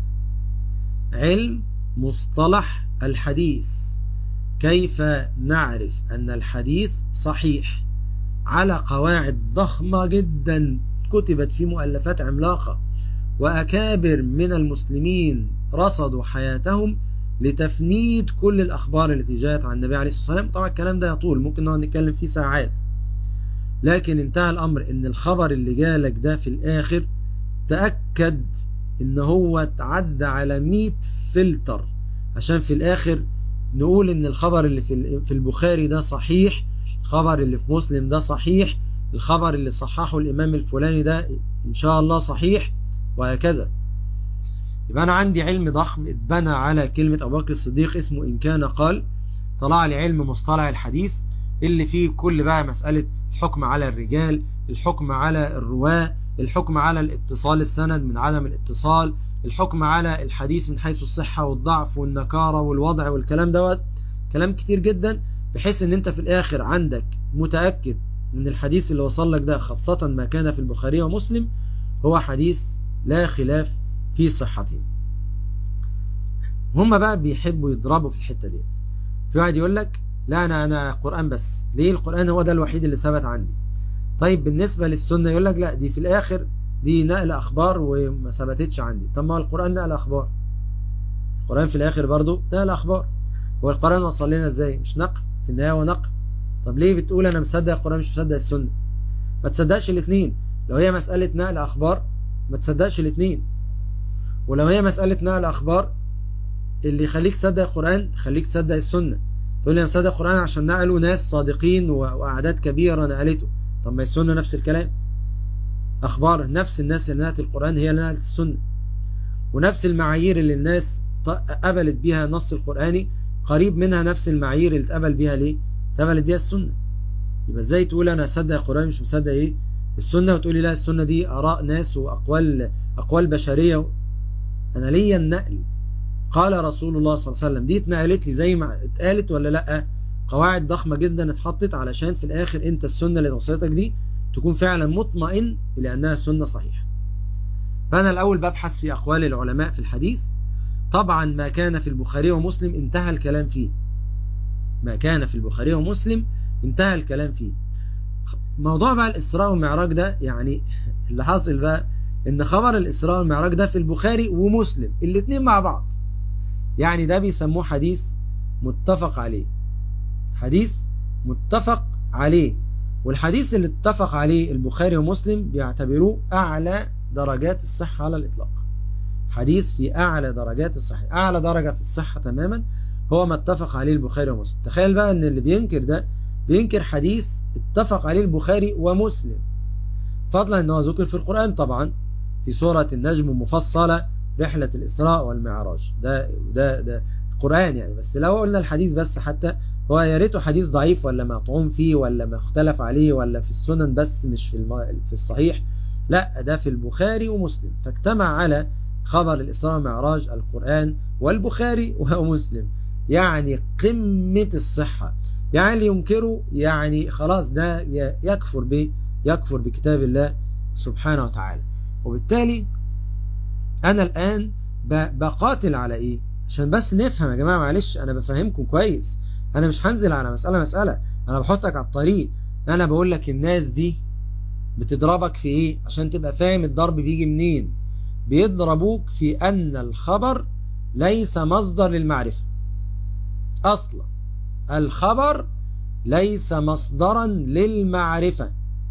علم مصطلح الحديث، كيف نعرف أن الحديث صحيح على قواعد ضخمة جدا كتبت في مؤلفات عملاقة، وأكابر من المسلمين رصدوا حياتهم لتفنيد كل الأخبار التي جاءت عن النبي عليه الصلاة والسلام. طبعا الكلام ده يطول، ممكن نقعد نتكلم فيه ساعات، لكن انتهى الأمر إن الخبر اللي جالك ده في الآخر تأكد إن هو تعدى على مئة فلتر عشان في الآخر نقول إن الخبر اللي في البخاري ده صحيح، الخبر اللي في مسلم ده صحيح، الخبر اللي صححه الإمام الفلاني ده إن شاء الله صحيح، وهكذا. يبقى أنا عندي علم ضخم اتبنى على كلمة أبو بكر الصديق اسمه إن كان قال. طلع لي علم مصطلح الحديث اللي فيه كل بقى مسألة الحكم على الرجال، الحكم على الرواة، الحكم على الاتصال السند من عدم الاتصال، الحكم على الحديث من حيث الصحة والضعف والنكارة والوضع والكلام دوت، كلام كتير جدا، بحيث ان انت في الاخر عندك متأكد ان الحديث اللي وصل لك ده خاصة ما كان في البخاري ومسلم هو حديث لا خلاف في صحته. هم بقى بيحبوا يضربوا في الحتة دي. في واحد يقول لك لا انا انا قرآن بس، ليه؟ القرآن هو ده الوحيد اللي ثبت عندي. طيب بالنسبة للسنة يقول لك لا، دي في الاخر دي نقل اخبار وما ثبتتش عندي. طب ما القرآن نقل اخبار، القرآن في الاخر برضو نقل اخبار. هو القرآن وصل لنا ازاي؟ مش نقل في النهاية، هو نقل. طب ليه بتقول انا مصدق القرآن مش مصدق السنة؟ ما تصدقش الاثنين. لو هي مسألة نقل اخبار ما تصدقش الاثنين، ولو هي مسألة نقل اخبار اللي يخليك تصدق القرآن خليك تصدق السنة. تقول لي انا مصدق القرآن عشان نقلوا ناس صادقين واعداد كبيرة نقلته. طب ما السنة نفس الكلام، اخبار نفس الناس اللي نقلت القرآن هي اللي نقلت السنة، ونفس المعايير اللي الناس قبلت بيها النص القرآني قريب منها نفس المعايير اللي اتقبل بيها ليه اتقبلت بيها السنة. يبقى ازاي تقول انا اصدق القرآن مش مصدق ايه السنة، وتقولي لا السنة دي اراء ناس واقوال اقوال بشرية. انا ليا النقل، قال رسول الله صلى الله عليه وسلم، دي اتنقلت لي زي ما اتقالت ولا لا؟ قواعد ضخمة جدا اتحطت علشان في الاخر انت السنة اللي توصلتك دي تكون فعلا مطمئن لانها السنة صحيحة. فانا الاول ببحث في اقوال العلماء في الحديث. طبعا ما كان في البخاري ومسلم انتهى الكلام فيه، ما كان في البخاري ومسلم انتهى الكلام فيه. موضوع بقى الإسراء والمعراج ده، يعني اللي حاصل بقى ان خبر الإسراء والمعراج ده في البخاري ومسلم الاثنين مع بعض، يعني ده بيسموه حديث متفق عليه، حديث متفق عليه. والحديث اللي اتفق عليه البخاري ومسلم بيعتبروه أعلى درجات الصحة على الإطلاق، حديث في أعلى درجات الصحة، أعلى درجة في الصحة تماما هو ما اتفق عليه البخاري ومسلم. تخيل بقى ان اللي بينكر ده بينكر حديث اتفق عليه البخاري ومسلم، فضلا انه ذكر في القرآن طبعا في سورة النجم مفصلة رحلة الإسراء والمعراج، ده ده ده القرآن يعني. بس لو قلنا الحديث بس حتى هو يا ريته حديث ضعيف ولا مطعون فيه ولا مختلف عليه ولا في السنن بس مش في الم... في الصحيح، لا ده في البخاري ومسلم، فاجتمع على خبر الإسراء والمعراج القرآن والبخاري ومسلم، يعني قمة الصحة. يعني اللي ينكره يعني خلاص ده يكفر به يكفر بكتاب الله سبحانه وتعالى. وبالتالي أنا الآن بقاتل على إيه؟ عشان بس نفهم يا جماعة، معلش أنا بفهمكم كويس، أنا مش هنزل على مسألة مسألة، أنا بحطك على الطريق. أنا بقول لك الناس دي بتضربك في إيه عشان تبقى فاهم الضرب بيجي منين. بيضربوك في أن الخبر ليس مصدر للمعرفة أصلا، الخبر ليس مصدرا للمعرفة،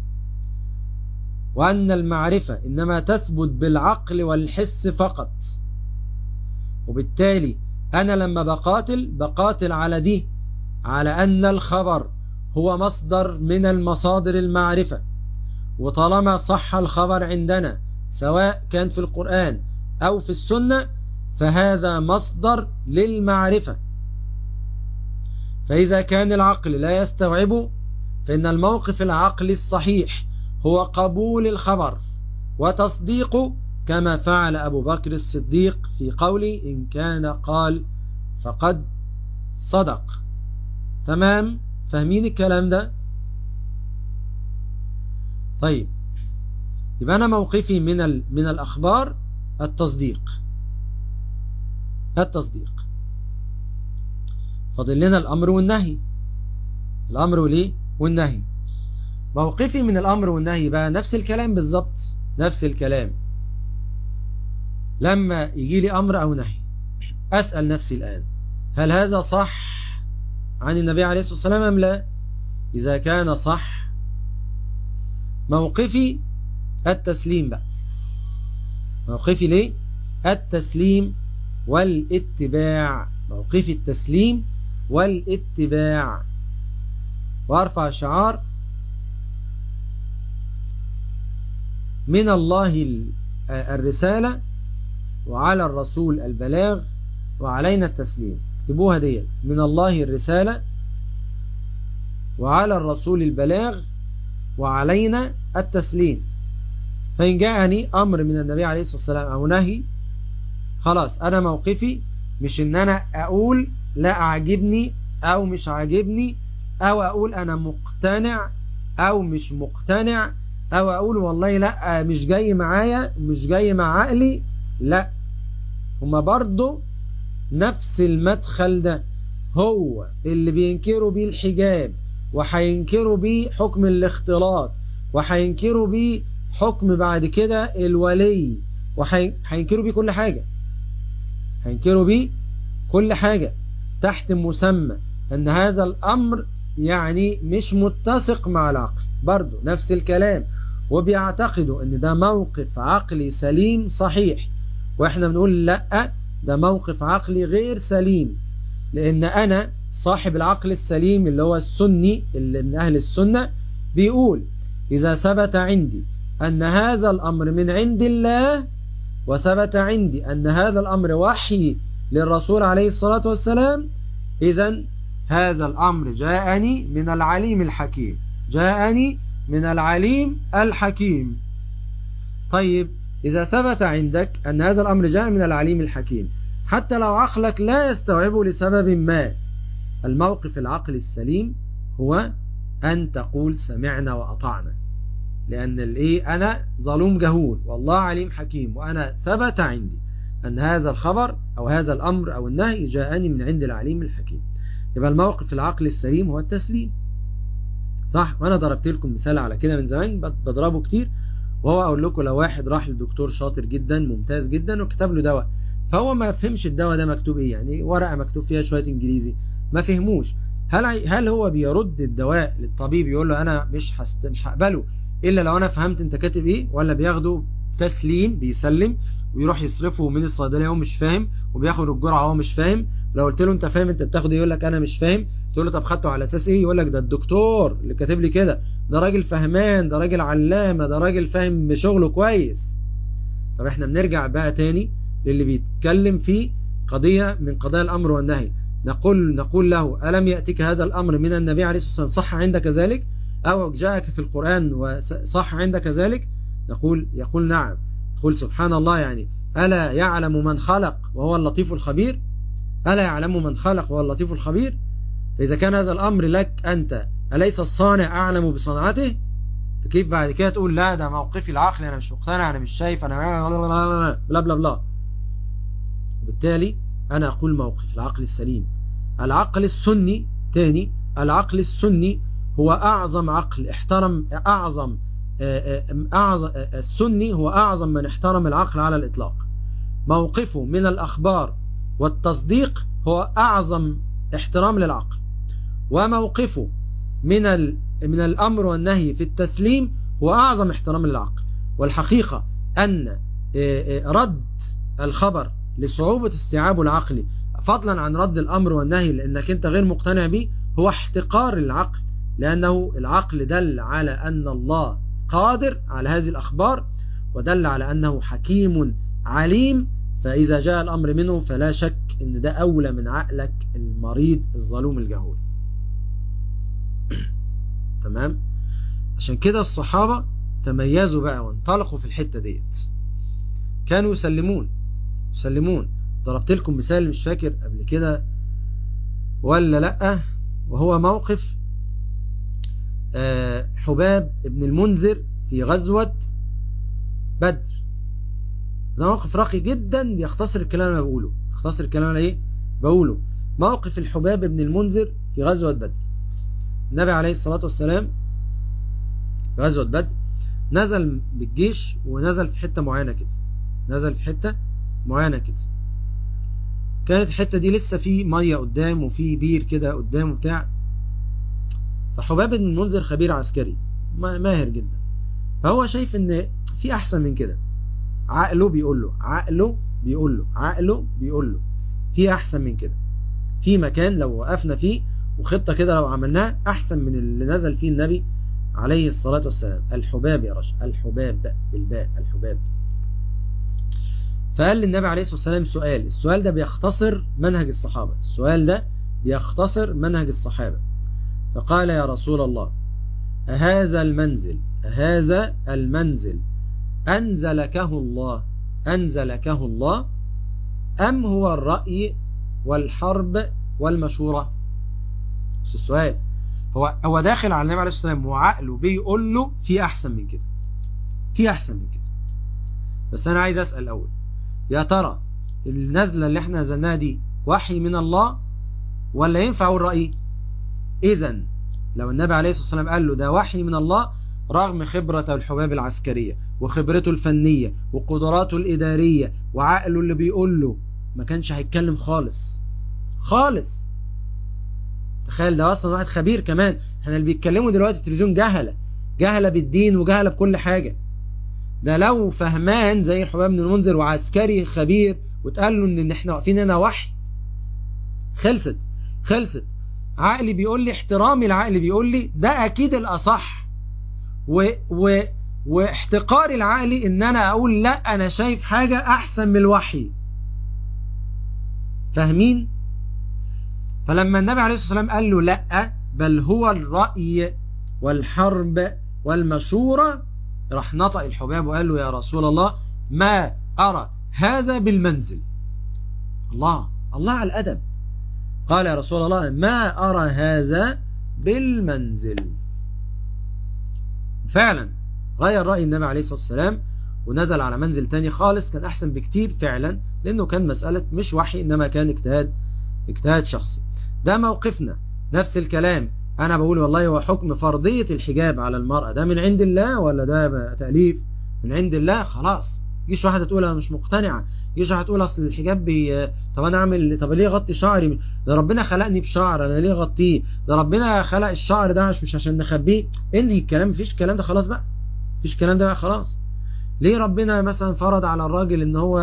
وأن المعرفة إنما تثبت بالعقل والحس فقط. وبالتالي أنا لما بقاتل بقاتل على دي، على أن الخبر هو مصدر من المصادر المعرفة، وطالما صح الخبر عندنا سواء كان في القرآن أو في السنة فهذا مصدر للمعرفة. فإذا كان العقل لا يستوعبه فإن الموقف العقلي الصحيح هو قبول الخبر وتصديقه، كما فعل أبو بكر الصديق في قوله إن كان قال فقد صدق. تمام؟ فاهمين الكلام ده؟ طيب يبقى أنا موقفي من من الأخبار التصديق التصديق فاضل لنا الأمر والنهي. الأمر وليه والنهي. موقفي من الأمر والنهي بقى نفس الكلام بالظبط، نفس الكلام. لما يجي لي أمر أو نهي أسأل نفسي الآن هل هذا صح عن النبي عليه الصلاة والسلام أم لا؟ إذا كان صح موقفي التسليم بقى، موقفي ليه التسليم والاتباع، موقفي التسليم والاتباع، وارفع شعار من الله الرسالة وعلى الرسول البلاغ وعلينا التسليم. اكتبوها ديت، من الله الرسالة وعلى الرسول البلاغ وعلينا التسليم. فإن جاءني أمر من النبي عليه الصلاة والسلام أو نهي، خلاص أنا موقفي مش إن أنا أقول لا أعجبني أو مش عاجبني، أو أقول أنا مقتنع أو مش مقتنع، أو أقول والله لا مش جاي معايا مش جاي مع عقلي. لا، هما برضو نفس المدخل ده هو اللي بينكروا بيه الحجاب، وحينكروا بيه حكم الاختلاط، وحينكروا بيه حكم بعد كده الولي، وحينكروا بيه كل حاجة، هينكروا بيه كل حاجة تحت مسمى أن هذا الأمر يعني مش متسق مع العقل، برضو نفس الكلام، وبيعتقدوا أن ده موقف عقلي سليم صحيح، وإحنا بنقول لأ، ده موقف عقلي غير سليم، لأن أنا صاحب العقل السليم اللي هو السني اللي من أهل السنة بيقول إذا ثبت عندي أن هذا الأمر من عند الله، وثبت عندي أن هذا الأمر وحي للرسول عليه الصلاة والسلام، إذن هذا الأمر جاءني من العليم الحكيم، جاءني من العليم الحكيم. طيب إذا ثبت عندك أن هذا الأمر جاء من العليم الحكيم، حتى لو عقلك لا يستوعبه لسبب ما، الموقف العقلي السليم هو أن تقول سمعنا وأطعنا، لأن الإيه أنا ظلوم جهول والله عليم حكيم، وأنا ثبت عندي أن هذا الخبر أو هذا الأمر أو النهي جاءني من عند العليم الحكيم. يبقى الموقف العقلي السليم هو التسليم، صح؟ وأنا ضربت لكم مثال على كده من زمان بضربه كتير، وهو أقول لكم لو واحد راح لدكتور شاطر جدا ممتاز جدا وكتب له دواء، فهو ما فهمش الدواء ده مكتوب إيه، يعني ورقة مكتوب فيها شوية إنجليزي ما فهموش، هل هل هو بيرد الدواء للطبيب يقول له أنا مش حست مش هقبله إلا لو أنا فهمت أنت كاتب إيه، ولا بياخده تسليم بيسلم ويروح يصرفه من الصيدلية هو مش فاهم، وبياخد الجرعة هو مش فاهم؟ لو قلت له أنت فاهم أنت بتاخد إيه يقول لك أنا مش فاهم، تقول له طب خدته على أساس إيه؟ يقول لك ده الدكتور اللي كاتب لي كده، ده راجل فهمان، ده راجل علامة، ده راجل فاهم بشغله كويس. طب إحنا بنرجع بقى تاني للي بيتكلم فيه قضية من قضايا الأمر والنهي، نقول نقول له ألم يأتك هذا الأمر من النبي عليه الصلاة والسلام صح عندك ذلك، أو جاءك في القرآن وصح عندك ذلك؟ نقول يقول نعم، قل سبحان الله، يعني ألا يعلم من خلق وهو اللطيف الخبير، ألا يعلم من خلق وهو اللطيف الخبير. فإذا كان هذا الأمر لك أنت، أليس الصانع أعلم بصنعته؟ فكيف بعد كده تقول لا ده موقفي العقلي أنا مش مقتنع أنا مش شايف أنا بلا بلا بلا. وبالتالي أنا أقول موقف العقل السليم، العقل السني تاني، العقل السني هو أعظم عقل احترم أعظم أعظم السني هو أعظم من احترم العقل على الإطلاق. موقفه من الأخبار والتصديق هو أعظم احترام للعقل، وموقفه من من الأمر والنهي في التسليم هو أعظم احترام للعقل. والحقيقة أن رد الخبر لصعوبة استيعابه العقلي فضلا عن رد الأمر والنهي لأنك أنت غير مقتنع به هو احتقار العقل، لأنه العقل دل على أن الله قادر على هذه الأخبار، ودل على أنه حكيم عليم، فإذا جاء الأمر منه فلا شك أن ده أولى من عقلك المريض الظلوم الجهول. تمام؟ عشان كده الصحابة تميزوا بقى وانطلقوا في الحتة ديت، كانوا يسلمون يسلمون ضربت لكم مثال مش فاكر قبل كده ولا لأ، وهو موقف حباب ابن المنذر في غزوة بدر. ده موقف راقي جدا بيختصر الكلام اللي بقوله اختصر الكلام اللي ايه بقوله موقف الحباب ابن المنذر في غزوة بدر. النبي عليه الصلاة والسلام في غزوة بدر نزل بالجيش، ونزل في حتة معينة كده نزل في حتة معينة كده كانت الحتة دي لسه في مية قدام وفي بير كده قدام وبتاع. فحباب بن المنذر خبير عسكري ماهر جدا، فهو شايف ان في احسن من كده، عقله بيقول له عقله بيقول له عقله بيقول له في احسن من كده، في مكان لو وقفنا فيه وخطة كده لو عملناها احسن من اللي نزل فيه النبي عليه الصلاة والسلام. الحباب يا رجل، الحباب بالباء، الحباب. فقال للنبي عليه الصلاة والسلام سؤال، السؤال ده بيختصر منهج الصحابة، السؤال ده بيختصر منهج الصحابة. فقال يا رسول الله أهذا المنزل أهذا المنزل أنزلكه الله أنزلكه الله أم هو الرأي والحرب والمشورة؟ بس السؤال هو هو داخل على النبي عليه الصلاة والسلام وعقله بيقول له في أحسن من كده، في أحسن من كده. بس أنا عايز أسأل أول، يا ترى النزلة اللي احنا نزلناها دي وحي من الله ولا ينفع أقول رأيي؟ إذن لو النبي عليه الصلاة والسلام قال له ده وحي من الله رغم خبرة الحباب العسكرية وخبرته الفنية وقدراته الإدارية وعقله اللي بيقول له، ما كانش هيتكلم خالص خالص. تخيل ده أصلا واحد خبير كمان. احنا اللي بيتكلموا دلوقتي التلفزيون جهلة جهلة بالدين وجهلة بكل حاجة. ده لو فهمان زي الحباب بن المنذر وعسكري خبير وتقال له ان احنا واقفين هنا وحي، خلصت خلصت. عقلي بيقول لي، احترامي العقل بيقول لي ده اكيد الاصح، و و واحتقار العقل ان انا اقول لا انا شايف حاجة احسن من الوحي. فاهمين؟ فلما النبي عليه الصلاة والسلام قال له لا بل هو الرأي والحرب والمشورة، راح نطق الحباب وقال له يا رسول الله ما أرى هذا بالمنزل. الله الله على الأدب. قال يا رسول الله ما أرى هذا بالمنزل. فعلا غير رأي النبي عليه الصلاة والسلام ونزل على منزل تاني خالص كان أحسن بكتير فعلا، لأنه كان مسألة مش وحي إنما كان اجتهاد اجتهاد شخصي. ده موقفنا. نفس الكلام أنا بقول والله هو حكم فرضية الحجاب على المرأة ده من عند الله ولا ده تأليف؟ من عند الله خلاص. جيش واحدة تقول أنا مش مقتنعة، جيش واحدة تقول أصل الحجاب بي... طب أنا أعمل، طب ليه أغطي شعري؟ ده ربنا خلقني بشعر، أنا ليه أغطيه؟ ده ربنا خلق الشعر ده مش عشان نخبيه. انهي الكلام، مفيش الكلام ده خلاص بقى، مفيش الكلام ده بقى خلاص. ليه ربنا مثلا فرض على الراجل ان هو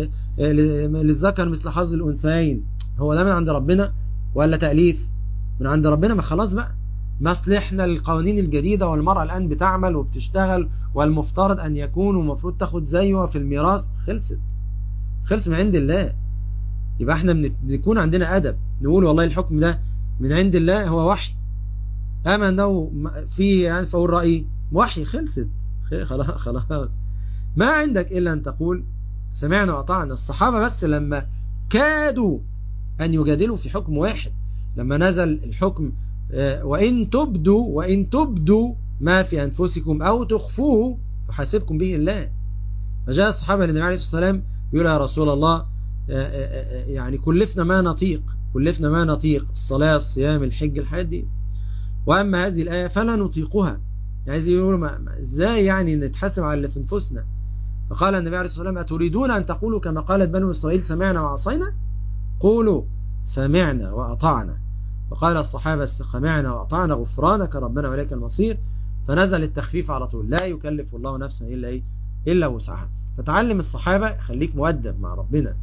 للذكر مثل حظ الأنثيين؟ هو ده من عند ربنا ولا تأليف؟ من عند ربنا. ما خلاص بقى، ما اصلحنا القوانين الجديدة والمرأة الآن بتعمل وبتشتغل والمفترض أن يكون ومفروض تاخد زيه في الميراث. خلصت خلص من عند الله. يبقى احنا بنكون عندنا أدب، نقول والله الحكم ده من عند الله هو وحي، أما أنه في يعني فأقول رأيي وحي. خلصت خلاص خلاص. ما عندك إلا أن تقول سمعنا وأطعنا. الصحابة بس لما كادوا أن يجادلوا في حكم واحد، لما نزل الحكم وإن تبدوا وإن تبدوا ما في أنفسكم أو تخفوه يحاسبكم به الله. فجاء الصحابة للنبي عليه الصلاة والسلام يقول يا رسول الله يعني كلفنا ما نطيق، كلفنا ما نطيق الصلاة الصيام الحج الحاجات دي، وأما هذه الآية فلا نطيقها. عايز يقولوا ازاي يعني نتحاسب على اللي في انفسنا؟ فقال النبي عليه الصلاة والسلام أتريدون أن تقولوا كما قالت بنو إسرائيل سمعنا وعصينا؟ قولوا سمعنا وأطعنا. فقال الصحابة سمعنا وأطعنا غفرانك ربنا وإليك المصير. فنزل التخفيف على طول، لا يكلف الله نفسا إلا إيه إلا وسعها. فتعلم الصحابة، خليك مؤدب مع ربنا.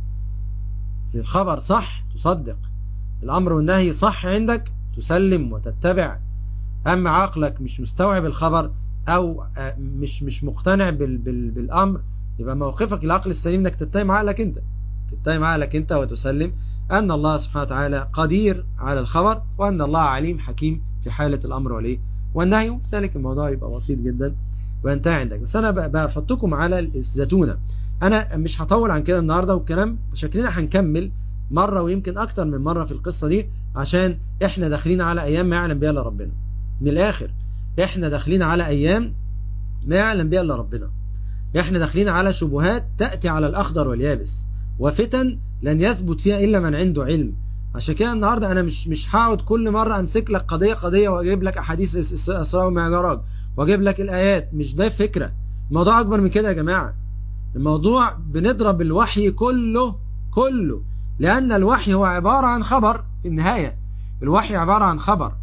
في الخبر صح تصدق، الأمر والنهي صح عندك تسلم وتتبع. أما عقلك مش مستوعب الخبر أو مش مش مقتنع بال بال بالأمر، يبقى موقفك العقل السليم انك تتهم عقلك انت، تتهم عقلك انت وتسلم أن الله سبحانه وتعالى قدير على الخبر وأن الله عليم حكيم في حالة الأمر والإيه والنهي. ذلك الموضوع يبقى بسيط جدا وانتهى عندك. بس أنا بفضتكم على الزتونة. أنا مش هطول عن كده النهاردة، والكلام شكلنا هنكمل مرة ويمكن أكتر من مرة في القصة دي، عشان إحنا داخلين على أيام ما يعلم بها إلا ربنا. من الآخر إحنا داخلين على أيام ما يعلم بها إلا ربنا. إحنا داخلين على شبهات تأتي على الأخضر واليابس، وفتن لن يثبت فيها إلا من عنده علم. عشان كده النهاردة أنا مش مش هقعد كل مرة أمسك لك قضية قضية وأجيب لك أحاديث إسراء ومعراج وأجيب لك الآيات. مش ده فكرة، الموضوع أكبر من كده يا جماعة. الموضوع بنضرب الوحي كله كله، لأن الوحي هو عبارة عن خبر. في النهاية الوحي عبارة عن خبر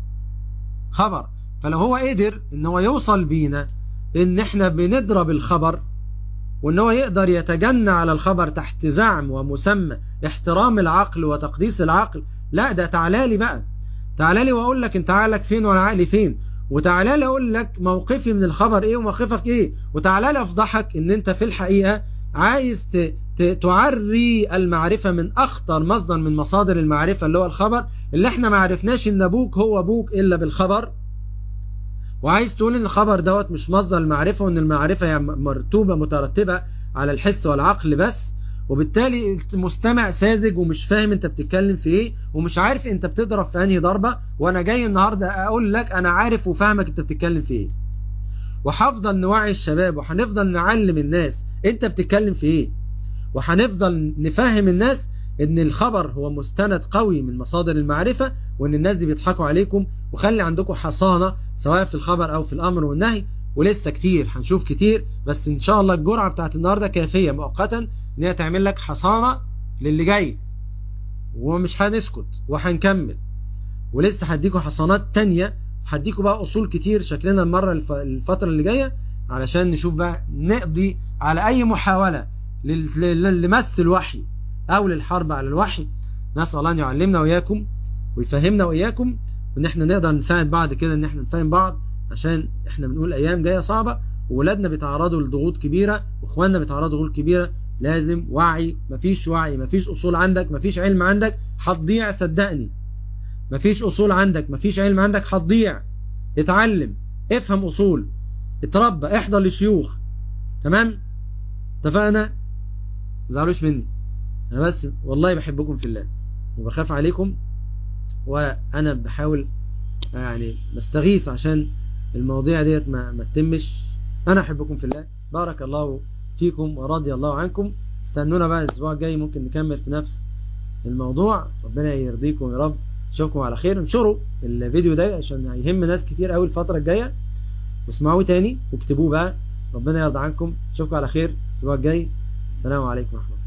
خبر فلو هو قدر إن هو يوصل بينا إن إحنا بنضرب الخبر، وإن هو يقدر يتجنى على الخبر تحت زعم ومسمى احترام العقل وتقديس العقل، لا ده تعالى لي بقى، تعالى لي وأقول لك أنت عقلك فين وأنا عقلي فين، وتعالى لي أقول لك موقفي من الخبر إيه وموقفك إيه، وتعالى لي أفضحك إن أنت في الحقيقة عايز ت... ت... تعري المعرفة من أخطر مصدر من مصادر المعرفة اللي هو الخبر، اللي احنا ما عرفناش ان ابوك هو ابوك الا بالخبر، وعايز تقول ان الخبر دوت مش مصدر المعرفة، وان المعرفة يعني مرتوبة مترتبة على الحس والعقل بس، وبالتالي المستمع ساذج ومش فاهم انت بتتكلم في ايه، ومش عارف انت بتضرب في انهي ضربة. وانا جاي النهاردة اقول لك انا عارف وفاهمك انت بتتكلم في ايه، وهفضل نوعي الشباب، وهنفضل نعلم الناس انت بتتكلم في ايه، وهنفضل نفهم الناس ان الخبر هو مستند قوي من مصادر المعرفة، وان الناس دي بيضحكوا عليكم. وخلي عندكم حصانة سواء في الخبر او في الامر والنهي، ولسه كتير هنشوف كتير، بس ان شاء الله الجرعة بتاعت النهاردة كافية مؤقتا ان هي تعمل لك حصانة للي جاي، ومش هنسكت وهنكمل، ولسه هديكوا حصانات تانية، هديكوا بقى اصول كتير شكلنا المرة الفترة اللي جاية، علشان نشوف بقى نقضي على اي محاولة لمس الوحي او للحرب على الوحي. نسأل الله ان يعلمنا وإياكم ويفهمنا وإياكم، وان احنا نقدر نساعد بعض كده، ان احنا نفهم بعض، عشان احنا بنقول ايام جاية صعبة، وولادنا بيتعرضوا لضغوط كبيرة، واخواننا بيتعرضوا لضغوط كبيرة. لازم وعي، مفيش وعي، مفيش اصول عندك، مفيش علم عندك، هتضيع صدقني. مفيش اصول عندك، مفيش علم عندك، هتضيع. اتعلم، افهم اصول، اتربى، احضر لشيوخ. تمام؟ اتفقنا؟ مزعلوش مني، انا بس والله بحبكم في الله وبخاف عليكم، وانا بحاول يعني بستغيث عشان المواضيع ديت ما, ما تتمش. انا احبكم في الله، بارك الله فيكم ورضي الله عنكم. استنونا بقى الاسبوع الجاي، ممكن نكمل في نفس الموضوع. ربنا يرضيكم يا رب. اشوفكم على خير. انشروا الفيديو ده عشان هيهم ناس كتير قوي الفترة الجاية، واسمعوه تاني واكتبوه بقى. ربنا يرضى عنكم. اشوفكم على خير الاسبوع الجاي. السلام عليكم ورحمة الله.